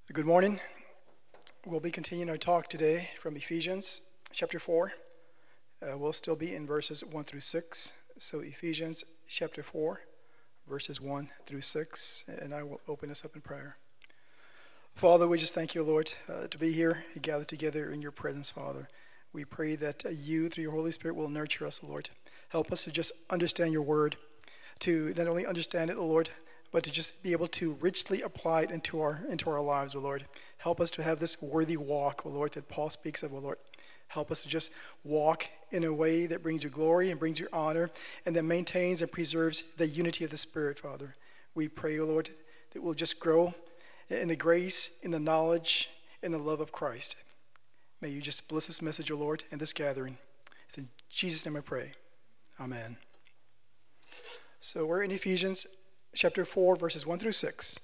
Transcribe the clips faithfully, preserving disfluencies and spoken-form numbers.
Good morning. We'll be continuing our talk today from Ephesians chapter four. Uh, we'll still be in verses one through six. So Ephesians chapter four, verses one through six. And I will open us up in prayer. Father, we just thank you, Lord, uh, to be here, gathered together in your presence, Father. We pray that uh, you, through your Holy Spirit, will nurture us, Lord. Help us to just understand your word, to not only understand it, Lord, but to just be able to richly apply it into our into our lives, O Lord. Help us to have this worthy walk, O Lord, that Paul speaks of, O Lord. Help us to just walk in a way that brings you glory and brings you honor and that maintains and preserves the unity of the Spirit, Father. We pray, O Lord, that we'll just grow in the grace, in the knowledge, in the love of Christ. May you just bless this message, O Lord, and this gathering. It's in Jesus' name I pray. Amen. So we're in Ephesians chapter four, verses one through six.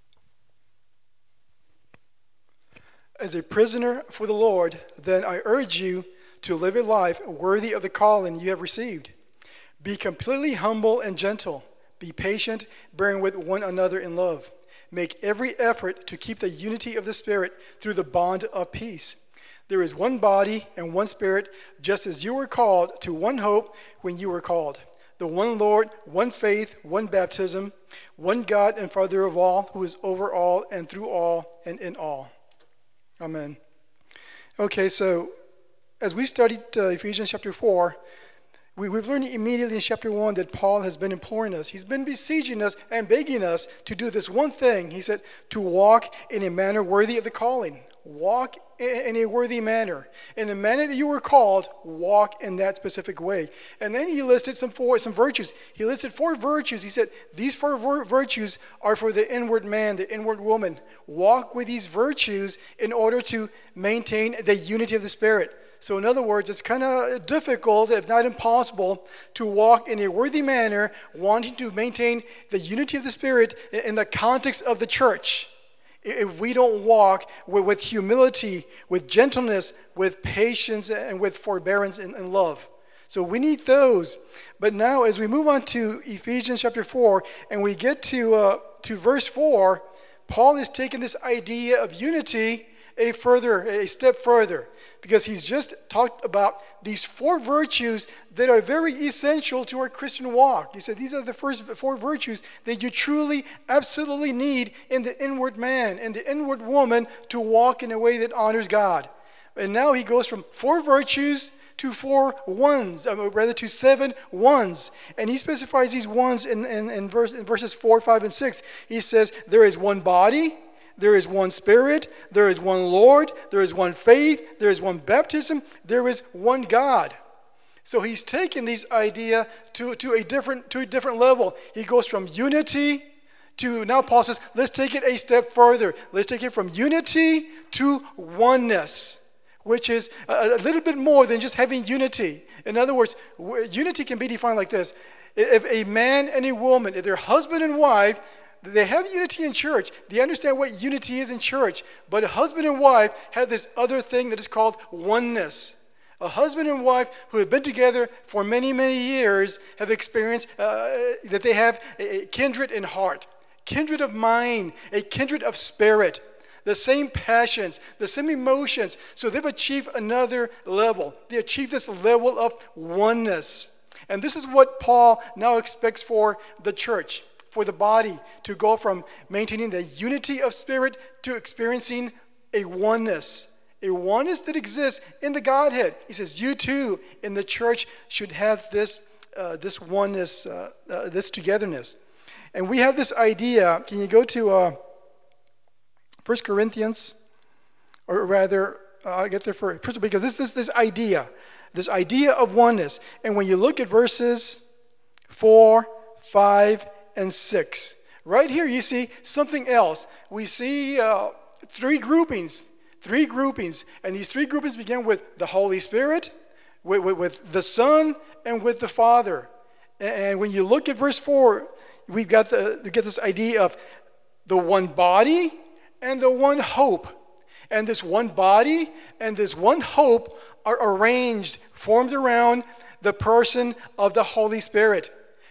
As a prisoner for the Lord, then I urge you to live a life worthy of the calling you have received. Be completely humble and gentle. Be patient, bearing with one another in love. Make every effort to keep the unity of the Spirit through the bond of peace. There is one body and one Spirit, just as you were called to one hope when you were called. The one Lord, one faith, one baptism, one God and Father of all, who is over all and through all and in all. Amen. Okay, so as we studied uh, Ephesians chapter four, we, we've learned immediately in chapter one that Paul has been imploring us. He's been beseeching us and begging us to do this one thing. He said, to walk in a manner worthy of the calling. Walk in a worthy manner. In the manner that you were called, walk in that specific way. And then he listed some four, some virtues. He listed four virtues. He said, these four virtues are for the inward man, the inward woman. Walk with these virtues in order to maintain the unity of the Spirit. So in other words, it's kind of difficult, if not impossible, to walk in a worthy manner, wanting to maintain the unity of the Spirit in the context of the church. If we don't walk with humility, with gentleness, with patience, and with forbearance and love. So we need those. But now as we move on to Ephesians chapter four, and we get to uh, to verse four, Paul is taking this idea of unity a further, a step further. Because he's just talked about these four virtues that are very essential to our Christian walk. He said these are the first four virtues that you truly, absolutely need in the inward man and the inward woman to walk in a way that honors God. And now he goes from four virtues to four ones, or rather to seven ones. And he specifies these ones in, in, in, verse, in verses four, five, and six. He says there is one body. There is one Spirit, there is one Lord, there is one faith, there is one baptism, there is one God. So he's taken this idea to, to a different to a different level. He goes from unity to, now Paul says, let's take it a step further. Let's take it from unity to oneness, which is a, a little bit more than just having unity. In other words, unity can be defined like this. If a man and a woman, if they're husband and wife, they have unity in church. They understand what unity is in church. But a husband and wife have this other thing that is called oneness. A husband and wife who have been together for many, many years have experienced uh, that they have a kindred in heart, kindred of mind, a kindred of spirit, the same passions, the same emotions. So they've achieved another level. They achieved this level of oneness. And this is what Paul now expects for the church. For the body to go from maintaining the unity of spirit to experiencing a oneness, a oneness that exists in the Godhead. He says, you too in the church should have this uh, this oneness, uh, uh, this togetherness. And we have this idea. Can you go to uh, First Corinthians, or rather, uh, I'll get there first, because this is this idea, this idea of oneness. And when you look at verses four, five, and six. Right here you see something else. We see uh, three groupings, three groupings, and these three groupings begin with the Holy Spirit, with, with, with the Son, and with the Father. And when you look at verse four, we've got the we get this idea of the one body and the one hope. And this one body and this one hope are arranged, formed around the person of the Holy Spirit.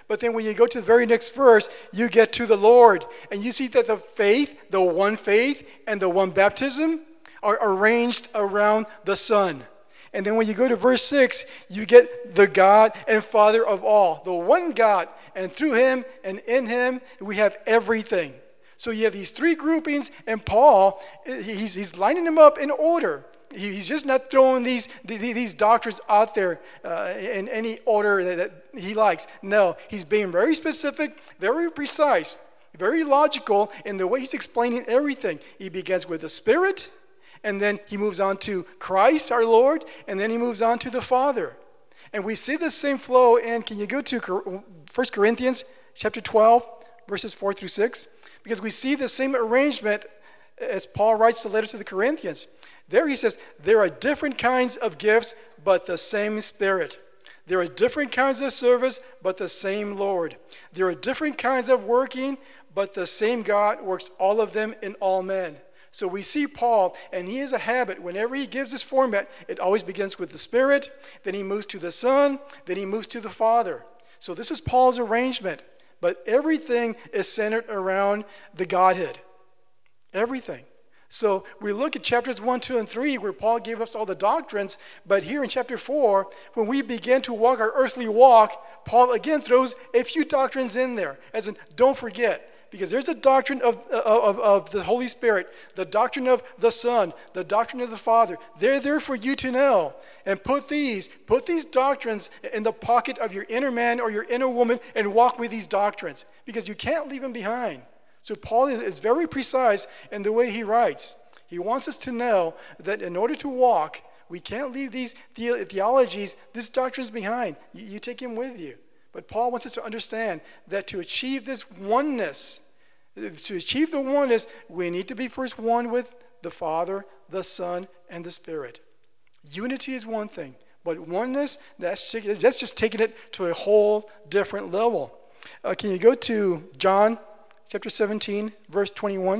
But then when you go to the very next verse, you get to the Lord. And you see that the faith, the one faith, and the one baptism are arranged around the Son. And then when you go to verse six, you get the God and Father of all, the one God. And through him and in him, we have everything. So you have these three groupings, and Paul, he's, he's lining them up in order. He's just not throwing these these doctrines out there uh, in any order that, that he likes. No, he's being very specific, very precise, very logical in the way he's explaining everything. He begins with the Spirit, and then he moves on to Christ our Lord, and then he moves on to the Father. And we see this same flow, and can you go to First Corinthians chapter twelve, verses four through six? Because we see the same arrangement as Paul writes the letter to the Corinthians. There he says, there are different kinds of gifts, but the same Spirit. There are different kinds of service, but the same Lord. There are different kinds of working, but the same God works all of them in all men. So we see Paul, and he has a habit. Whenever he gives this format, it always begins with the Spirit, then he moves to the Son, then he moves to the Father. So this is Paul's arrangement. But everything is centered around the Godhead. Everything. So we look at chapters one, two, and three where Paul gave us all the doctrines, but here in chapter four, when we begin to walk our earthly walk, Paul again throws a few doctrines in there, as in, don't forget, because there's a doctrine of, of, of the Holy Spirit, the doctrine of the Son, the doctrine of the Father. They're there for you to know. And put these, put these doctrines in the pocket of your inner man or your inner woman and walk with these doctrines, because you can't leave them behind. So Paul is very precise in the way he writes. He wants us to know that in order to walk, we can't leave these the- theologies, these doctrines behind. You, you take them with you. But Paul wants us to understand that to achieve this oneness, to achieve the oneness, we need to be first one with the Father, the Son, and the Spirit. Unity is one thing, but oneness, that's, that's just taking it to a whole different level. Uh, can you go to John chapter seventeen, verse twenty-one?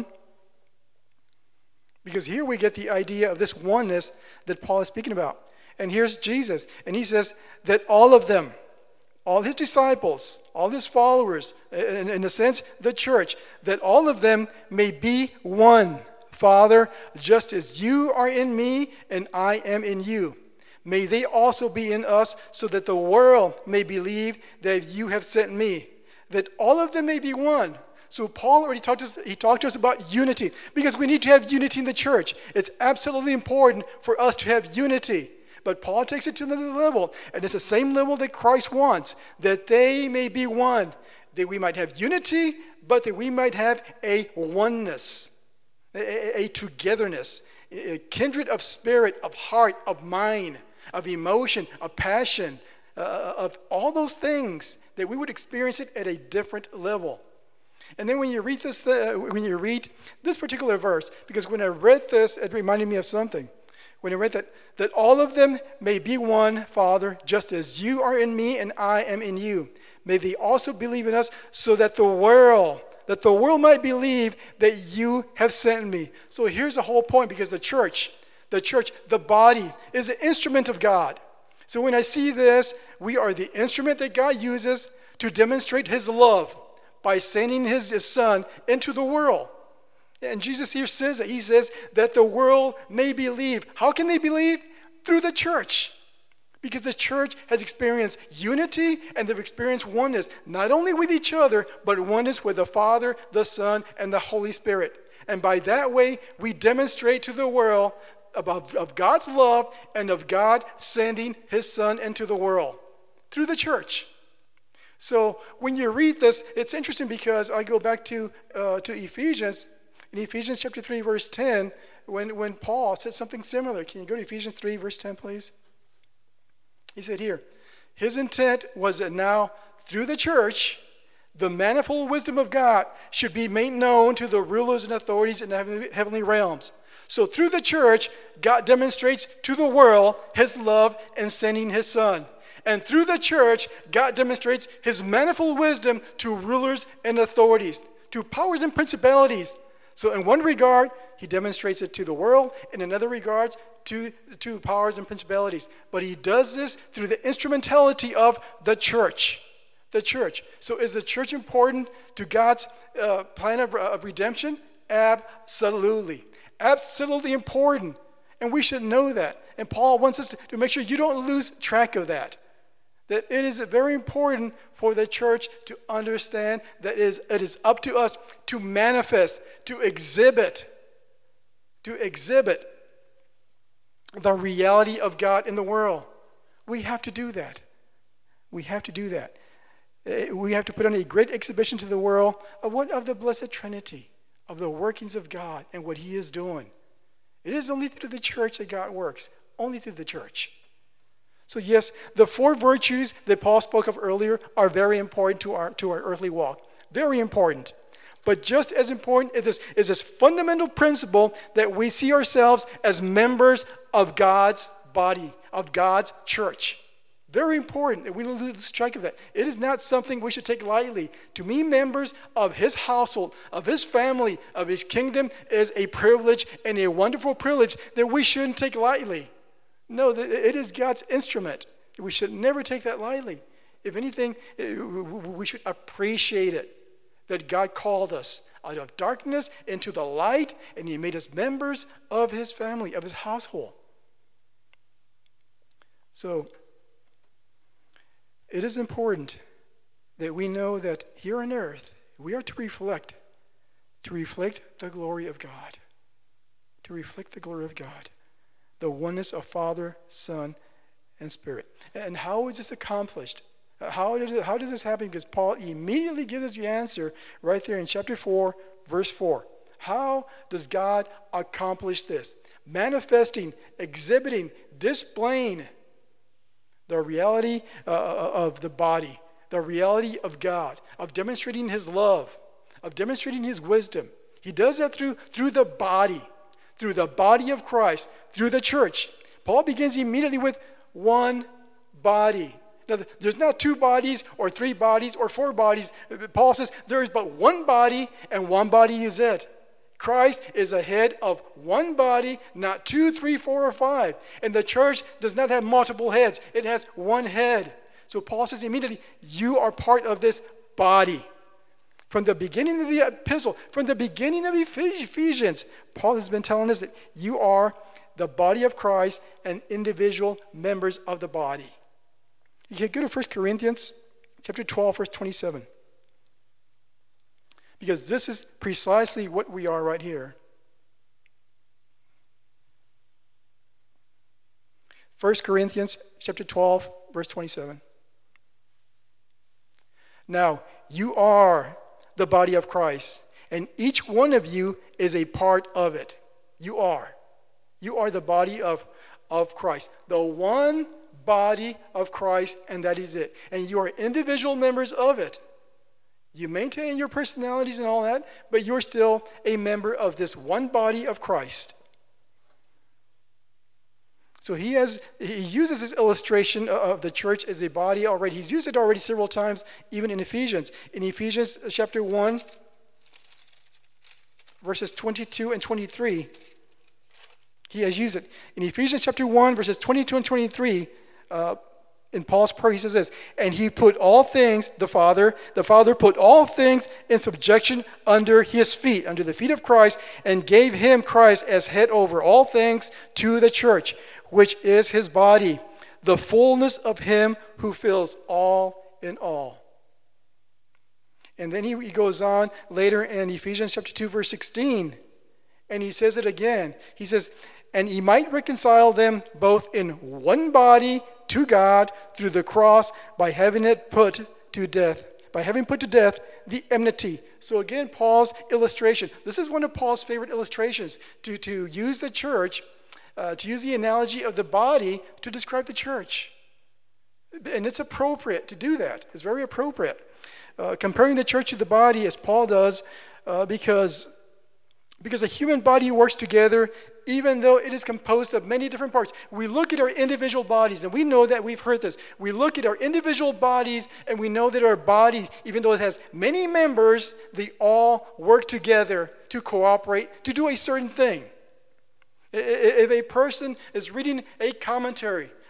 Because here we get the idea of this oneness that Paul is speaking about. And here's Jesus, and he says that all of them, all his disciples, all his followers, in, in a sense, the church, that all of them may be one. Father, just as you are in me and I am in you, may they also be in us, so that the world may believe that you have sent me, that all of them may be one. So Paul already talked to us, he talked to us about unity, because we need to have unity in the church. It's absolutely important for us to have unity. But Paul takes it to another level, and it's the same level that Christ wants, that they may be one, that we might have unity, but that we might have a oneness, a, a togetherness, a kindred of spirit, of heart, of mind, of emotion, of passion, uh, of all those things, that we would experience it at a different level. And then when you read this, uh, when you read this particular verse, because when I read this, it reminded me of something. When I read that, that all of them may be one, Father, just as you are in me and I am in you. May they also believe in us, so that the world, that the world might believe that you have sent me. So here's the whole point, because the church, the church, the body, is an instrument of God. So when I see this, we are the instrument that God uses to demonstrate his love by sending his, his Son into the world. And Jesus here says that. He says that the world may believe. How can they believe? Through the church. Because the church has experienced unity, and they've experienced oneness, not only with each other, but oneness with the Father, the Son, and the Holy Spirit. And by that way, we demonstrate to the world about, of God's love and of God sending his Son into the world through the church. So when you read this, it's interesting, because I go back to uh, to Ephesians, in Ephesians chapter three, verse ten, when, when Paul said something similar. Can you go to Ephesians three, verse ten, please? He said here, his intent was that now, through the church, the manifold wisdom of God should be made known to the rulers and authorities in the heavenly realms. So through the church, God demonstrates to the world his love in sending his Son. And through the church, God demonstrates his manifold wisdom to rulers and authorities, to powers and principalities. So in one regard, he demonstrates it to the world. In another regard, to, to powers and principalities. But he does this through the instrumentality of the church. The church. So is the church important to God's uh, plan of, of redemption? Absolutely. Absolutely important. And we should know that. And Paul wants us to, to make sure you don't lose track of that. That it is very important for the church to understand that it is, it is up to us to manifest, to exhibit, to exhibit the reality of God in the world. We have to do that. We have to do that. We have to put on a great exhibition to the world of what of the blessed Trinity, of the workings of God and what He is doing. It is only through the church that God works. Only through the church. So yes, the four virtues that Paul spoke of earlier are very important to our to our earthly walk. Very important. But just as important is this, is this fundamental principle that we see ourselves as members of God's body, of God's church. Very important, and we don't lose track of that. It is not something we should take lightly. To be members of His household, of His family, of His kingdom is a privilege and a wonderful privilege that we shouldn't take lightly. No, it is God's instrument. We should never take that lightly. If anything, we should appreciate it, that God called us out of darkness into the light, and He made us members of His family, of His household. So, it is important that we know that here on earth, we are to reflect, to reflect the glory of God, to reflect the glory of God, the oneness of Father, Son, and Spirit. And how is this accomplished? How, did it, how does this happen? Because Paul immediately gives us the answer right there in chapter four, verse four. How does God accomplish this? Manifesting, exhibiting, displaying the reality uh, of the body, the reality of God, of demonstrating His love, of demonstrating His wisdom. He does that through, through the body, through the body of Christ, through the church. Paul begins immediately with one body. Now, there's not two bodies or three bodies or four bodies. Paul says there is but one body, and one body is it. Christ is the head of one body, not two, three, four, or five. And the church does not have multiple heads. It has one head. So Paul says immediately, you are part of this body. From the beginning of the epistle, from the beginning of Ephesians, Paul has been telling us that you are the body of Christ and individual members of the body. You can go to First Corinthians chapter twelve, verse twenty-seven. Because this is precisely what we are right here. First Corinthians chapter twelve, verse twenty-seven. Now, you are the body of Christ, and each one of you is a part of it. You are. You are the body of, of Christ. The one body of Christ, and that is it. And you are individual members of it. You maintain your personalities and all that, but you're still a member of this one body of Christ. So he has he uses this illustration of the church as a body already. He's used it already several times, even in Ephesians. In Ephesians chapter one, verses twenty-two and twenty-three, he has used it. In Ephesians chapter one, verses twenty-two and twenty-three, uh, in Paul's prayer, he says this, and he put all things, the Father, the Father put all things in subjection under his feet, under the feet of Christ, and gave him, Christ, as head over all things to the church, which is his body, the fullness of him who fills all in all. And then he, he goes on later in Ephesians chapter two, verse sixteen, and he says it again. He says, and he might reconcile them both in one body to God through the cross by having it put to death, by having put to death the enmity. So again, Paul's illustration. This is one of Paul's favorite illustrations, to, to use the church, uh, to use the analogy of the body to describe the church. And it's appropriate to do that. It's very appropriate. Uh, comparing the church to the body, as Paul does, uh, because Because a human body works together, even though it is composed of many different parts. We look at our individual bodies, and we know that we've heard this. We look at our individual bodies, and we know that our body, even though it has many members, they all work together to cooperate, to do a certain thing. If a person is reading a commentary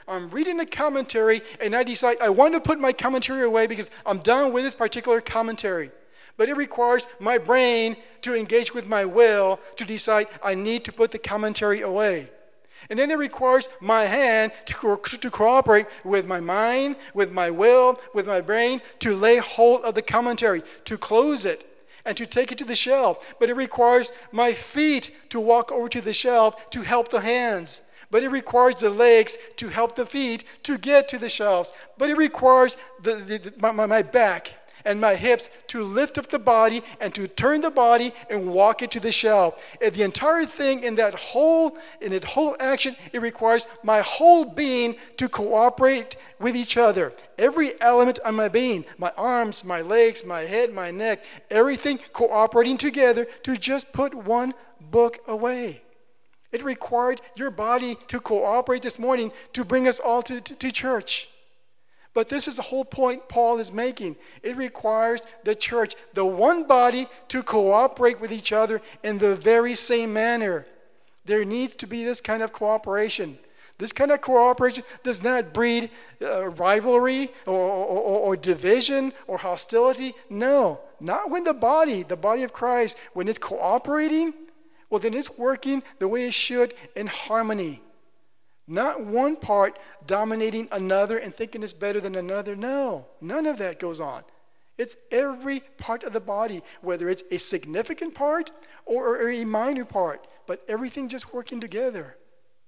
I'm reading a commentary and I decide I want to put my commentary away because I'm done with this particular commentary. But it requires my brain to engage with my will to decide I need to put the commentary away. And then it requires my hand to, co- to cooperate with my mind, with my will, with my brain, to lay hold of the commentary, to close it, and to take it to the shelf. But it requires my feet to walk over to the shelf to help the hands. But it requires the legs to help the feet to get to the shelves. But it requires the, the, the, my, my back and my hips to lift up the body and to turn the body and walk it to the shelf. And the entire thing in that whole, in that whole action, it requires my whole being to cooperate with each other. Every element of my being, my arms, my legs, my head, my neck, everything cooperating together to just put one book away. It required your body to cooperate this morning to bring us all to, to, to church. But this is the whole point Paul is making. It requires the church, the one body, to cooperate with each other in the very same manner. There needs to be this kind of cooperation. This kind of cooperation does not breed uh, rivalry or, or, or division or hostility. No, not when the body, the body of Christ, when it's cooperating, well, then it's working the way it should in harmony. Not one part dominating another and thinking it's better than another. No, none of that goes on. It's every part of the body, whether it's a significant part or, or a minor part, but everything just working together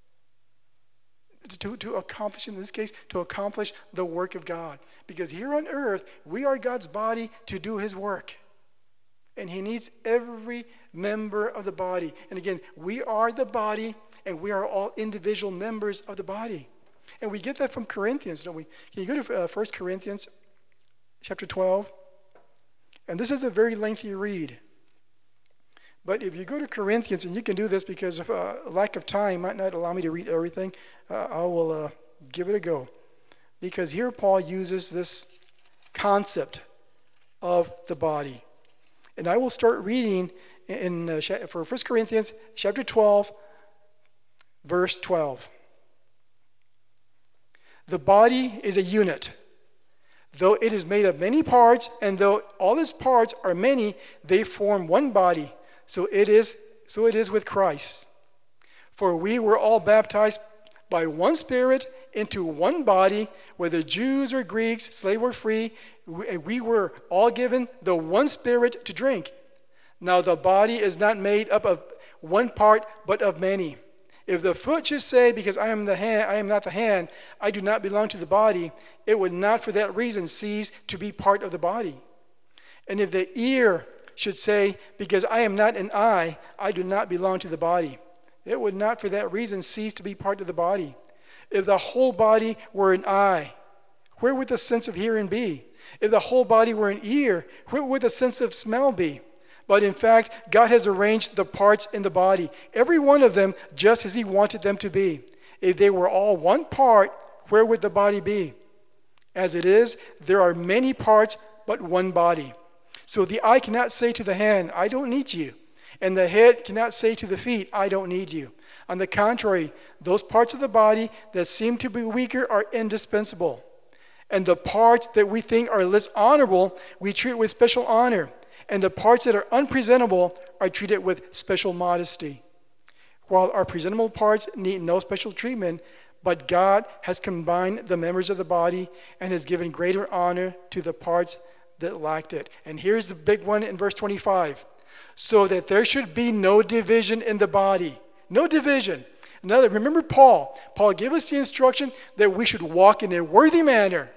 to, to accomplish, in this case, to accomplish the work of God. Because here on earth, we are God's body to do his work. And he needs every member of the body. And again, we are the body, and we are all individual members of the body. And we get that from Corinthians, don't we? Can you go to uh, First Corinthians chapter twelve? And this is a very lengthy read. But if you go to Corinthians, and you can do this because of uh, lack of time might not allow me to read everything, uh, I will uh, give it a go. Because here Paul uses this concept of the body. And I will start reading in uh, for First Corinthians chapter twelve, verse twelve. The body is a unit. Though it is made of many parts, and though all its parts are many, they form one body. So it is, so it is with Christ. For we were all baptized by one Spirit into one body, whether Jews or Greeks, slave or free, we were all given the one Spirit to drink. Now the body is not made up of one part, but of many. If the foot should say, because I am the hand, I am not the hand, I do not belong to the body, it would not for that reason cease to be part of the body. And if the ear should say, because I am not an eye, I do not belong to the body, it would not for that reason cease to be part of the body. If the whole body were an eye, where would the sense of hearing be? If the whole body were an ear, where would the sense of smell be? But in fact, God has arranged the parts in the body, every one of them just as he wanted them to be. If they were all one part, where would the body be? As it is, there are many parts, but one body. So the eye cannot say to the hand, I don't need you. And the head cannot say to the feet, I don't need you. On the contrary, those parts of the body that seem to be weaker are indispensable. And the parts that we think are less honorable, we treat with special honor. And the parts that are unpresentable are treated with special modesty. While our presentable parts need no special treatment, but God has combined the members of the body and has given greater honor to the parts that lacked it. And here's the big one in verse twenty-five. So that there should be no division in the body. No division. Another, remember Paul. Paul gave us the instruction that we should walk in a worthy manner,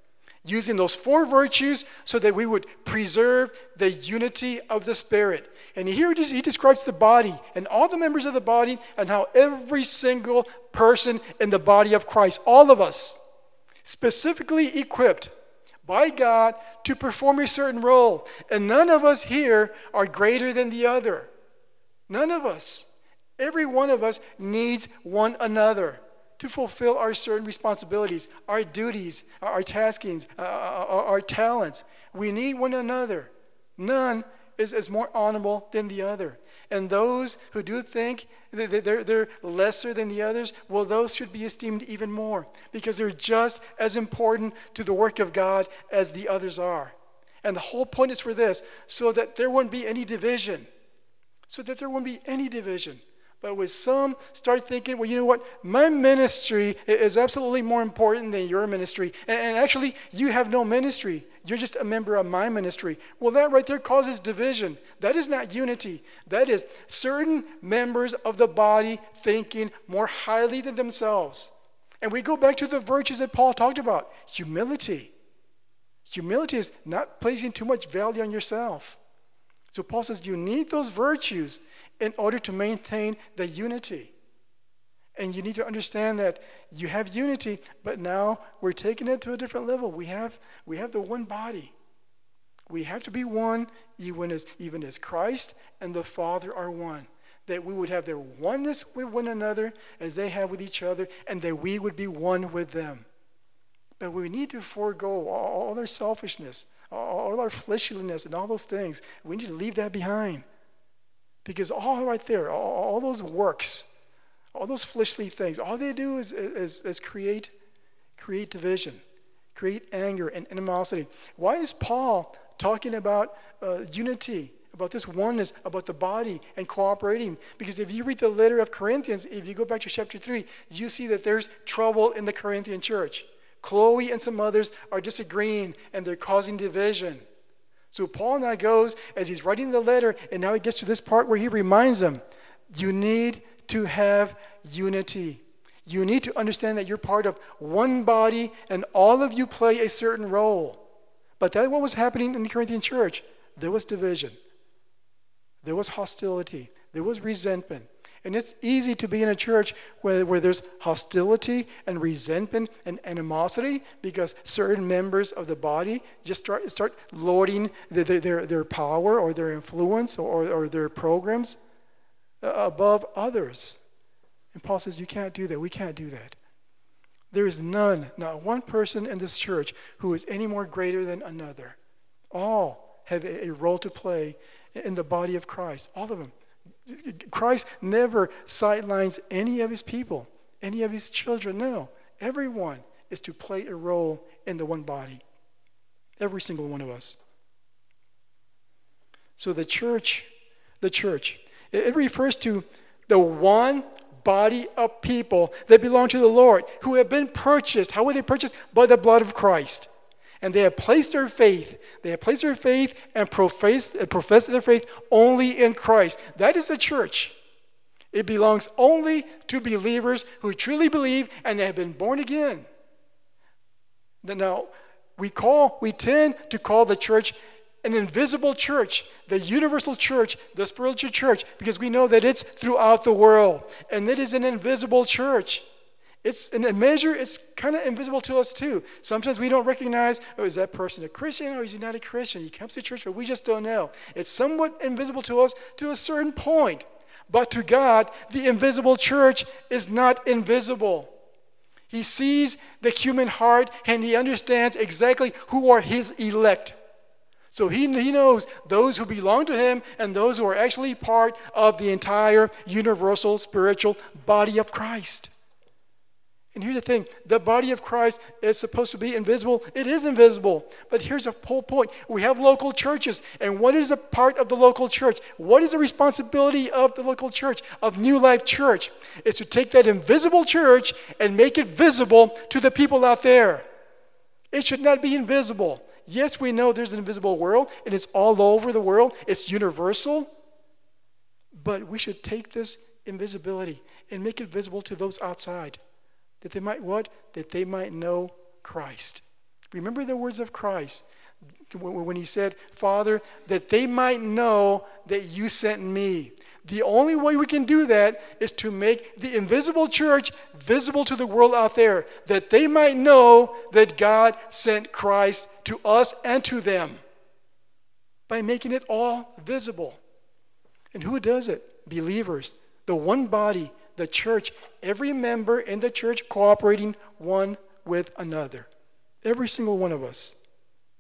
using those four virtues so that we would preserve the unity of the Spirit. And here he describes the body and all the members of the body and how every single person in the body of Christ, all of us, specifically equipped by God to perform a certain role. And none of us here are greater than the other. None of us. Every one of us needs one another to fulfill our certain responsibilities, our duties, our taskings, uh, our, our talents. We need one another. None is, is more honorable than the other. And those who do think that they're, they're lesser than the others, well, those should be esteemed even more because they're just as important to the work of God as the others are. And the whole point is for this, so that there won't be any division. So that there won't be any division. But with some start thinking, well, you know what? My ministry is absolutely more important than your ministry. And, and actually, you have no ministry. You're just a member of my ministry. Well, that right there causes division. That is not unity. That is certain members of the body thinking more highly than themselves. And we go back to the virtues that Paul talked about. Humility. Humility is not placing too much value on yourself. So Paul says you need those virtues in order to maintain the unity. And you need to understand that you have unity, but now we're taking it to a different level. We have we have the one body. We have to be one, even as even as Christ and the Father are one. That we would have their oneness with one another as they have with each other, and that we would be one with them. But we need to forego all, all our selfishness, all, all our fleshliness, and all those things. We need to leave that behind. Because all right there, all, all those works, all those fleshly things, all they do is, is, is create, create division, create anger and animosity. Why is Paul talking about uh, unity, about this oneness, about the body and cooperating? Because if you read the letter of Corinthians, if you go back to chapter three, you see that there's trouble in the Corinthian church. Chloe and some others are disagreeing and they're causing division. So Paul now goes, as he's writing the letter, and now he gets to this part where he reminds them, you need to have unity. You need to understand that you're part of one body, and all of you play a certain role. But that's what was happening in the Corinthian church. There was division. There was hostility. There was resentment. And it's easy to be in a church where, where there's hostility and resentment and animosity because certain members of the body just start, start lording their, their, their power or their influence or, or their programs above others. And Paul says, you can't do that. We can't do that. There is none, not one person in this church who is any more greater than another. All have a, a role to play in the body of Christ. All of them. Christ never sidelines any of his people, any of his children. No, everyone is to play a role in the one body. Every single one of us. So the church, the church, it refers to the one body of people that belong to the Lord, who have been purchased. How were they purchased? By the blood of Christ. And they have placed their faith, they have placed their faith and profess, profess their faith only in Christ. That is the church. It belongs only to believers who truly believe and they have been born again. Now, we call, we tend to call the church an invisible church, the universal church, the spiritual church, because we know that it's throughout the world. And it is an invisible church. It's in a measure, it's kind of invisible to us too. Sometimes we don't recognize, oh, is that person a Christian or is he not a Christian? He comes to church, but we just don't know. It's somewhat invisible to us to a certain point. But to God, the invisible church is not invisible. He sees the human heart and he understands exactly who are his elect. So he, he knows those who belong to him and those who are actually part of the entire universal spiritual body of Christ. And here's the thing, the body of Christ is supposed to be invisible. It is invisible. But here's the whole point. We have local churches. And what is a part of the local church? What is the responsibility of the local church, of New Life Church? It's to take that invisible church and make it visible to the people out there. It should not be invisible. Yes, we know there's an invisible world, and it's all over the world. It's universal. But we should take this invisibility and make it visible to those outside. That they might what? That they might know Christ. Remember the words of Christ when he said, Father, that they might know that you sent me. The only way we can do that is to make the invisible church visible to the world out there, that they might know that God sent Christ to us and to them by making it all visible. And who does it? Believers, the one body, the church, every member in the church cooperating one with another. Every single one of us.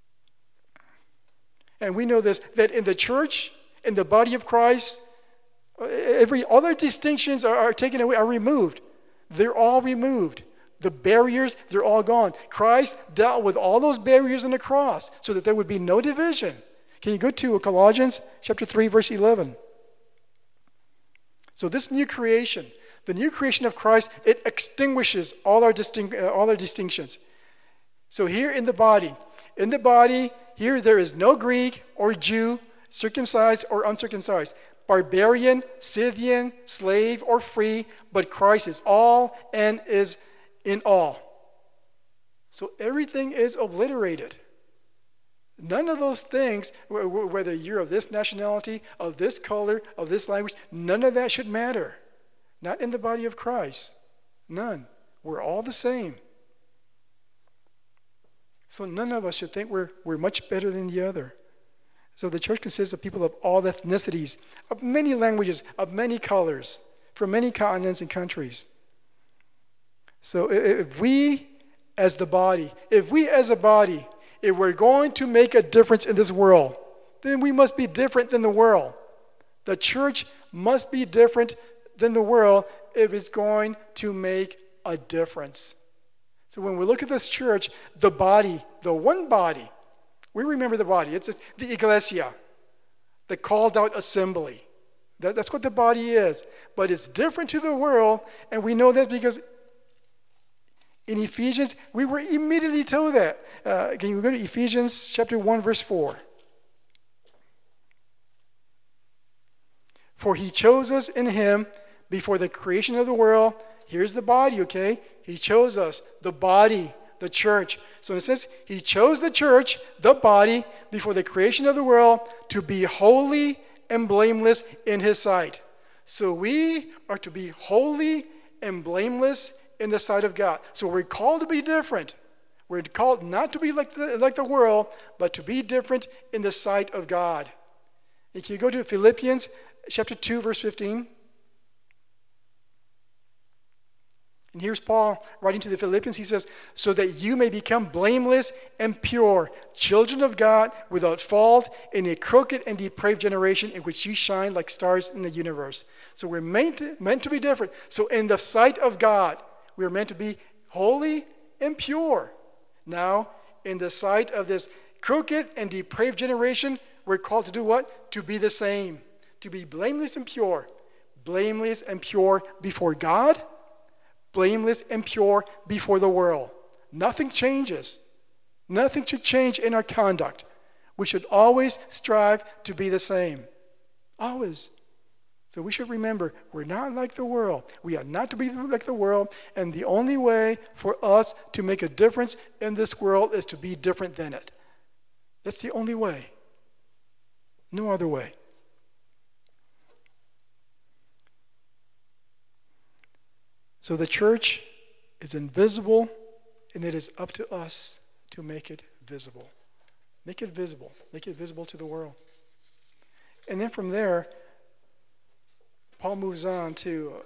And we know this, that in the church, in the body of Christ, Every other distinctions are, are taken away, are removed. They're all removed. The barriers, they're all gone. Christ dealt with all those barriers on the cross so that there would be no division. Can you go to Colossians chapter three, verse eleven? So this new creation, the new creation of Christ, it extinguishes all our, distinct, uh, all our distinctions. So here in the body, in the body, here there is no Greek or Jew, circumcised or uncircumcised, barbarian, Scythian, slave or free, but Christ is all and is in all. So everything is obliterated. None of those things, whether you're of this nationality, of this color, of this language, none of that should matter. Not in the body of Christ. None. We're all the same. So none of us should think we're, we're much better than the other. So the church consists of people of all ethnicities, of many languages, of many colors, from many continents and countries. So if we as the body, if we as a body, if we're going to make a difference in this world, then we must be different than the world. The church must be different than the world if it's going to make a difference. So when we look at this church, the body, the one body, we remember the body. It's the ecclesia, the called out assembly. That, that's what the body is. But it's different to the world, and we know that because in Ephesians, we were immediately told that. Uh, can you go to Ephesians chapter one, verse four? For he chose us in him before the creation of the world. Here's the body, okay? He chose us, the body, the church. So in a sense, he chose the church, the body, before the creation of the world to be holy and blameless in his sight. So we are to be holy and blameless in the sight of God. So we're called to be different. We're called not to be like the, like the world, but to be different in the sight of God. If you go to Philippians chapter two, verse fifteen. And here's Paul writing to the Philippians. He says, so that you may become blameless and pure, children of God, without fault, in a crooked and depraved generation in which you shine like stars in the universe. So we're meant to, meant to be different. So in the sight of God, we're meant to be holy and pure. Now, in the sight of this crooked and depraved generation, we're called to do what? To be the same. To be blameless and pure. Blameless and pure before God. Blameless and pure before the world. Nothing changes. Nothing should change in our conduct. We should always strive to be the same. Always. So we should remember, we're not like the world. We are not to be like the world. And the only way for us to make a difference in this world is to be different than it. That's the only way. No other way. So the church is invisible, and it is up to us to make it visible. Make it visible. Make it visible to the world. And then from there, Paul moves on to, uh,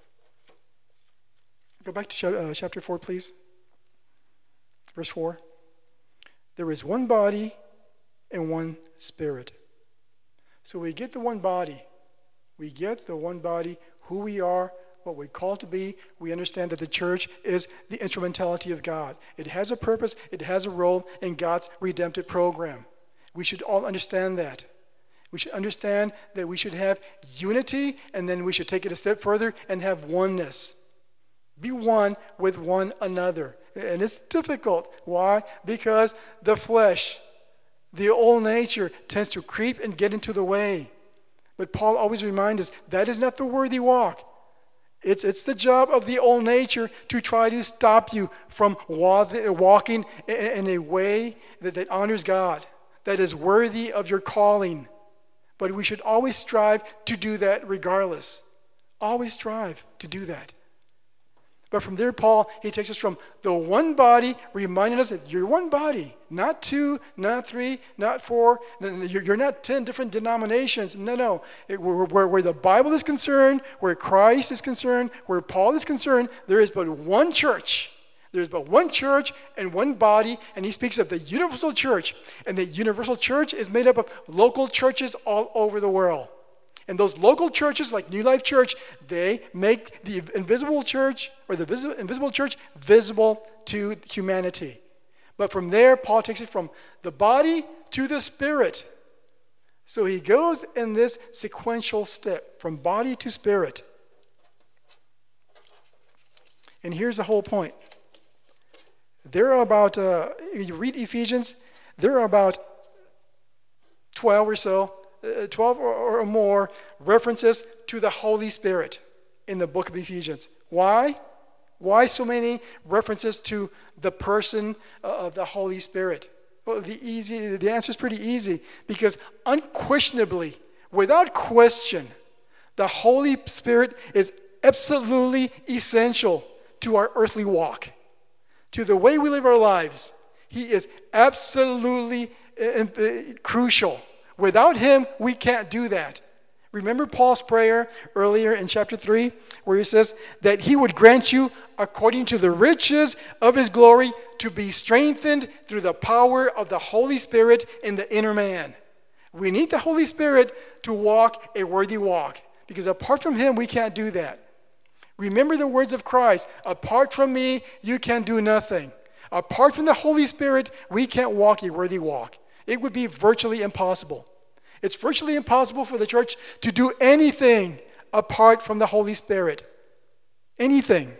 go back to uh, chapter four, please. Verse four. There is one body and one spirit. So we get the one body. We get the one body, who we are, what we're called to be. We understand that the church is the instrumentality of God. It has a purpose, it has a role in God's redemptive program. We should all understand that. We should understand that we should have unity, and then we should take it a step further and have oneness. Be one with one another. And it's difficult. Why? Because the flesh, the old nature, tends to creep and get into the way. But Paul always reminds us that is not the worthy walk. It's, it's the job of the old nature to try to stop you from walking in a way that, that honors God, that is worthy of your calling. But we should always strive to do that regardless. Always strive to do that. But from there, Paul, he takes us from the one body, reminding us that you're one body, not two, not three, not four. You're not ten different denominations. No, no. It, where, where, where the Bible is concerned, where Christ is concerned, where Paul is concerned, there is but one church. There's but one church and one body, and he speaks of the universal church. And the universal church is made up of local churches all over the world. And those local churches like New Life Church, they make the invisible church or the vis- invisible church visible to humanity. But from there, Paul takes it from the body to the spirit. So he goes in this sequential step from body to spirit. And here's the whole point. There are about, uh, you read Ephesians, there are about twelve or so, uh, twelve or, or more references to the Holy Spirit in the book of Ephesians. Why? Why so many references to the person of the Holy Spirit? Well, the easy, the answer is pretty easy, because unquestionably, without question, the Holy Spirit is absolutely essential to our earthly walk, to the way we live our lives. He is absolutely uh, uh, crucial. Without him, we can't do that. Remember Paul's prayer earlier in chapter three, where he says that he would grant you, according to the riches of his glory, to be strengthened through the power of the Holy Spirit in the inner man. We need the Holy Spirit to walk a worthy walk, because apart from him, we can't do that. Remember the words of Christ, apart from me, you can do nothing. Apart from the Holy Spirit, we can't walk a worthy walk. It would be virtually impossible. It's virtually impossible for the church to do anything apart from the Holy Spirit. Anything.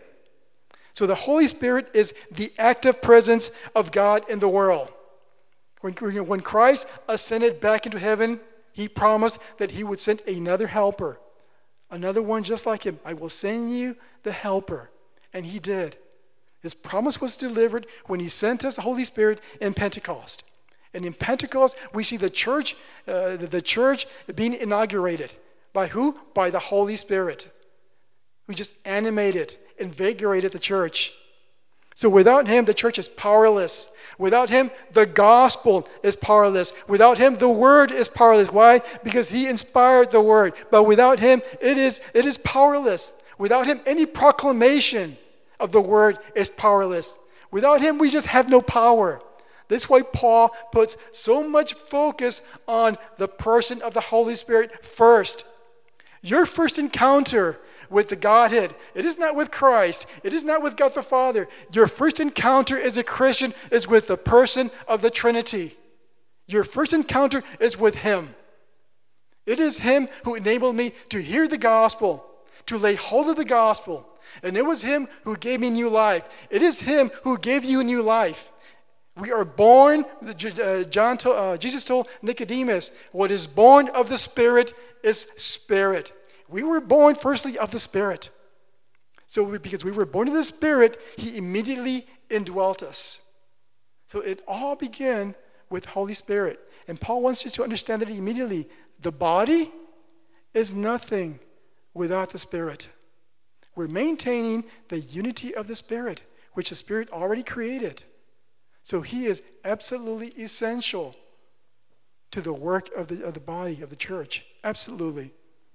So the Holy Spirit is the active presence of God in the world. When, when Christ ascended back into heaven, he promised that he would send another helper. Another one just like him. I will send you the helper. And he did. His promise was delivered when he sent us the Holy Spirit in Pentecost. And in Pentecost, we see the church, uh, the, the church being inaugurated. By who? By the Holy Spirit, who just animated, invigorated the church. So without him, the church is powerless. Without him, the gospel is powerless. Without him, the word is powerless. Why? Because he inspired the word. But without him, it is, it is powerless. Without him, any proclamation of the word is powerless. Without him, we just have no power. That's why Paul puts so much focus on the person of the Holy Spirit first. Your first encounter with the Godhead, it is not with Christ. It is not with God the Father. Your first encounter as a Christian is with the person of the Trinity. Your first encounter is with him. It is him who enabled me to hear the gospel, to lay hold of the gospel. And it was him who gave me new life. It is him who gave you new life. We are born, John told, uh, Jesus told Nicodemus, what is born of the Spirit is spirit. We were born firstly of the Spirit. So we, because we were born of the Spirit, he immediately indwelt us. So it all began with Holy Spirit. And Paul wants us to understand that immediately. The body is nothing without the Spirit. We're maintaining the unity of the Spirit, which the Spirit already created. So he is absolutely essential to the work of the, of the body of the church. Absolutely.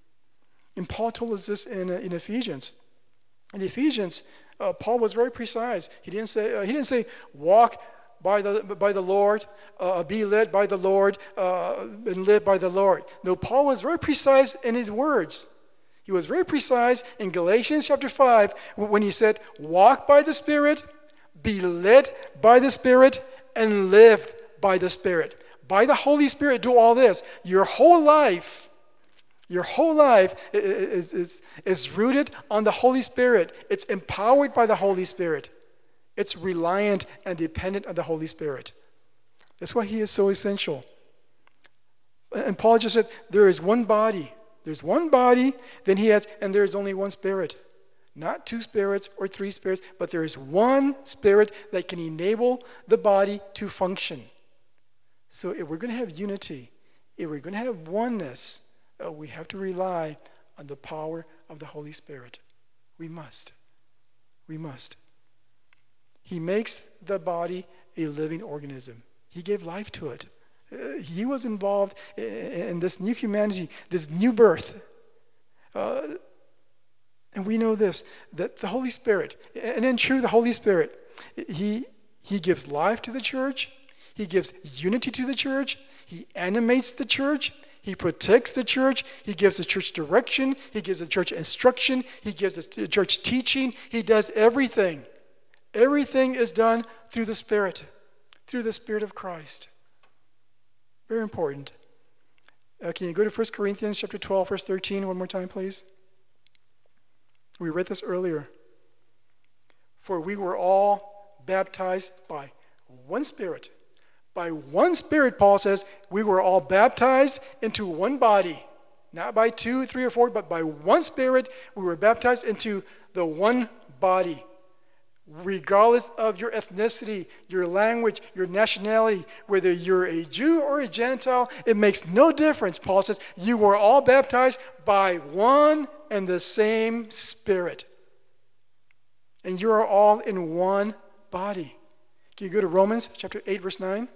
And Paul told us this in, uh, in Ephesians. In Ephesians, uh, Paul was very precise. He didn't say, uh, he didn't say walk by the, by the Lord, uh, be led by the Lord, uh, and live by the Lord. No, Paul was very precise in his words. He was very precise in Galatians chapter five when he said, walk by the Spirit, be led by the Spirit, and live by the Spirit. By the Holy Spirit, do all this. Your whole life, your whole life is, is, is rooted on the Holy Spirit. It's empowered by the Holy Spirit. It's reliant and dependent on the Holy Spirit. That's why he is so essential. And Paul just said, there is one body. There's one body, then he adds, and there is only one Spirit. Not two spirits or three spirits, but there is one Spirit that can enable the body to function. So if we're going to have unity, if we're going to have oneness, uh, we have to rely on the power of the Holy Spirit. We must. We must. He makes the body a living organism. He gave life to it. Uh, he was involved in, in this new humanity, this new birth. Uh, And we know this, that the Holy Spirit, and in truth, the Holy Spirit, he, he gives life to the church. He gives unity to the church. He animates the church. He protects the church. He gives the church direction. He gives the church instruction. He gives the church teaching. He does everything. Everything is done through the Spirit, through the Spirit of Christ. Very important. Uh, can you go to First Corinthians chapter twelve, verse thirteen one more time, please? We read this earlier. For we were all baptized by one Spirit. By one Spirit, Paul says, we were all baptized into one body. Not by two, three, or four, but by one Spirit, we were baptized into the one body. Regardless of your ethnicity, your language, your nationality, whether you're a Jew or a Gentile, it makes no difference. Paul says, you were all baptized by one and the same Spirit. And you are all in one body. Can you go to Romans chapter eight, verse nine?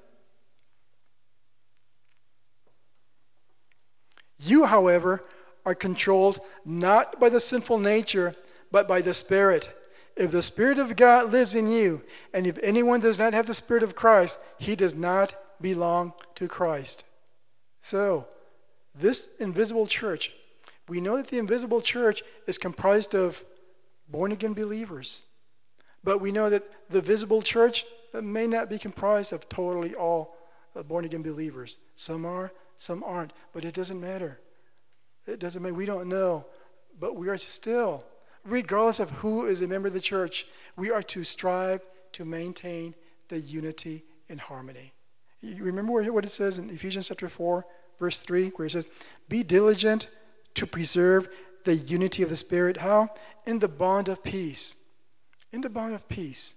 You, however, are controlled not by the sinful nature, but by the Spirit. If the Spirit of God lives in you, and if anyone does not have the Spirit of Christ, he does not belong to Christ. So, this invisible church, we know that the invisible church is comprised of born-again believers. But we know that the visible church may not be comprised of totally all born-again believers. Some are, some aren't, but it doesn't matter. It doesn't matter. We don't know. But we are still, regardless of who is a member of the church, we are to strive to maintain the unity and harmony. You remember what it says in Ephesians chapter four, verse three, where it says, be diligent to preserve the unity of the Spirit. How? In the bond of peace. In the bond of peace.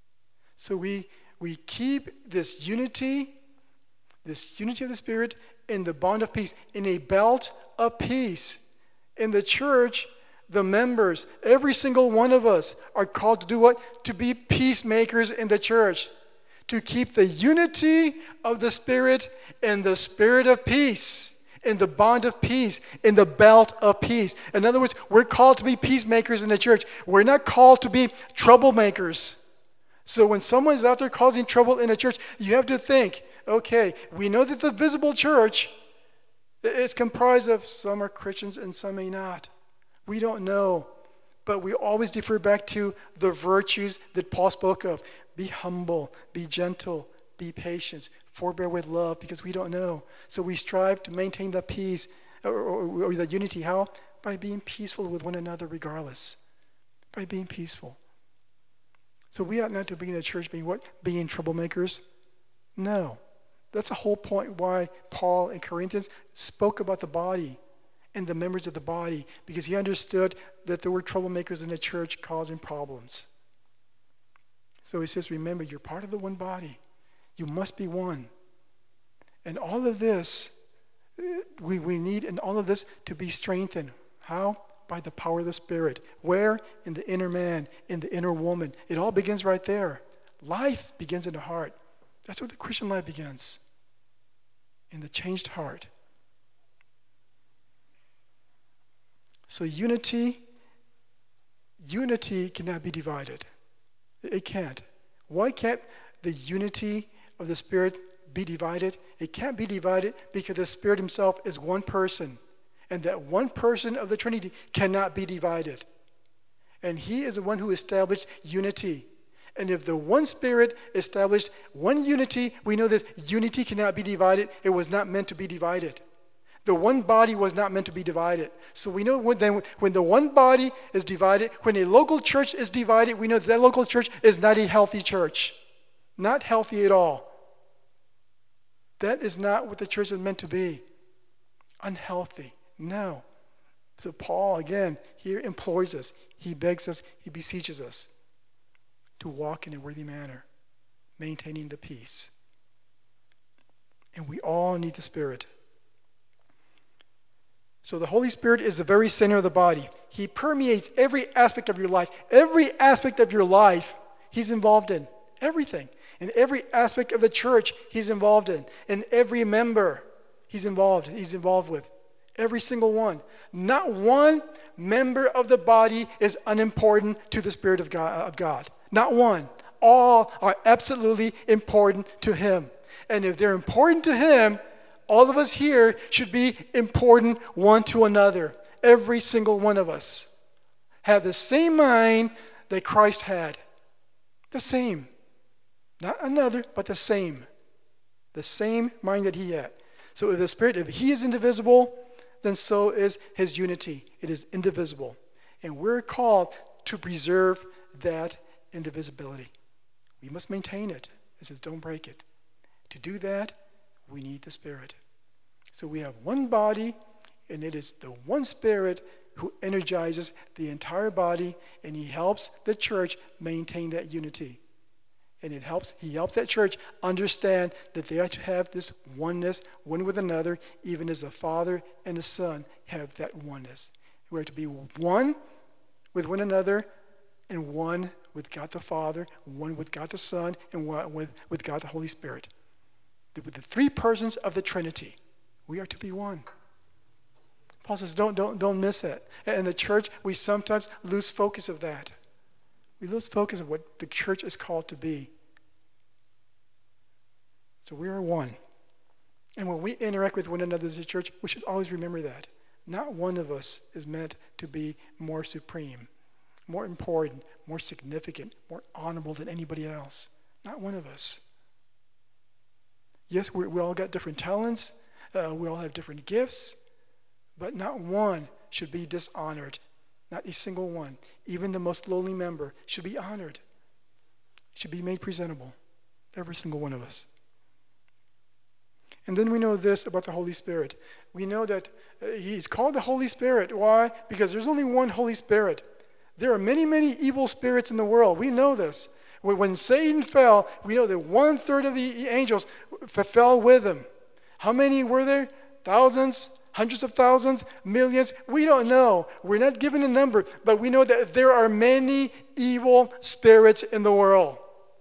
So we we keep this unity, this unity of the Spirit in the bond of peace, in a belt of peace. In the church, the members, every single one of us are called to do what? To be peacemakers in the church. To keep the unity of the Spirit in the spirit of peace, in the bond of peace, in the belt of peace. In other words, we're called to be peacemakers in the church. We're not called to be troublemakers. So when someone's out there causing trouble in a church, you have to think, okay, we know that the visible church is comprised of some are Christians and some may not. We don't know, but we always defer back to the virtues that Paul spoke of. Be humble, be gentle, be patient, forbear with love, because we don't know. So we strive to maintain the peace or, or, or the unity. How? By being peaceful with one another regardless. By being peaceful. So we ought not to be in the church being what? Being troublemakers? No. That's the whole point why Paul in Corinthians spoke about the body and the members of the body, because he understood that there were troublemakers in the church causing problems. So he says, remember, you're part of the one body. You must be one. And all of this, we, we need in all of this to be strengthened. How? By the power of the Spirit. Where? In the inner man, in the inner woman. It all begins right there. Life begins in the heart. That's where the Christian life begins. In the changed heart. So unity, unity cannot be divided. It can't. Why can't the unity of the Spirit be divided? It can't be divided because the Spirit himself is one person. And that one person of the Trinity cannot be divided. And he is the one who established unity. And if the one Spirit established one unity, we know this unity cannot be divided. It was not meant to be divided. The one body was not meant to be divided. So we know when, then, when the one body is divided, when a local church is divided, we know that, that local church is not a healthy church. Not healthy at all. That is not what the church is meant to be. Unhealthy. No. So Paul, again, here implores us. He begs us, he beseeches us to walk in a worthy manner, maintaining the peace. And we all need the Spirit. So the Holy Spirit is the very center of the body. He permeates every aspect of your life. Every aspect of your life, he's involved in. Everything. In every aspect of the church, he's involved in. In every member, he's involved. He's involved with. Every single one. Not one member of the body is unimportant to the Spirit of God. Of God. Not one. All are absolutely important to him. And if they're important to him, All of us here should be important one to another. Every single one of us have the same mind that Christ had. The same. Not another, but the same. The same mind that he had. So if the Spirit, if he is indivisible, then so is his unity. It is indivisible. And we're called to preserve that indivisibility. We must maintain it. It says, don't break it. To do that, we need the Spirit. So we have one body, and it is the one Spirit who energizes the entire body, and he helps the church maintain that unity. And it helps, he helps that church understand that they are to have this oneness, one with another, even as the Father and the Son have that oneness. We are to be one with one another, and one with God the Father, one with God the Son, and one with, with God the Holy Spirit. With the three persons of the Trinity, we are to be one. Paul says, don't, don't, don't miss it. And in the church, we sometimes lose focus of that. We lose focus of what the church is called to be. So we are one. And when we interact with one another as a church, we should always remember that. Not one of us is meant to be more supreme, more important, more significant, more honorable than anybody else. Not one of us. Yes, we, we all got different talents. Uh, we all have different gifts. But not one should be dishonored. Not a single one. Even the most lowly member should be honored. Should be made presentable. Every single one of us. And then we know this about the Holy Spirit. We know that uh, he's called the Holy Spirit. Why? Because there's only one Holy Spirit. There are many, many evil spirits in the world. We know this. When Satan fell, we know that one third of the angels fell with him. How many were there? Thousands? Hundreds of thousands? Millions? We don't know. We're not given a number, but we know that there are many evil spirits in the world.